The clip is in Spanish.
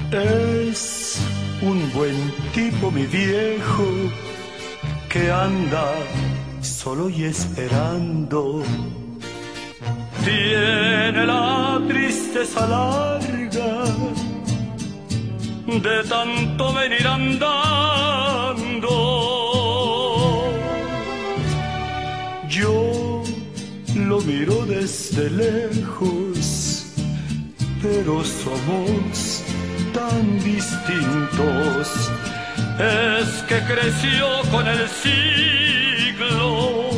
Es un buen tipo mi viejo que anda solo y esperando. Tiene la tristeza larga de tanto venir andando. Yo lo miro desde lejos, pero somos tan distintos. Es que creció con el siglo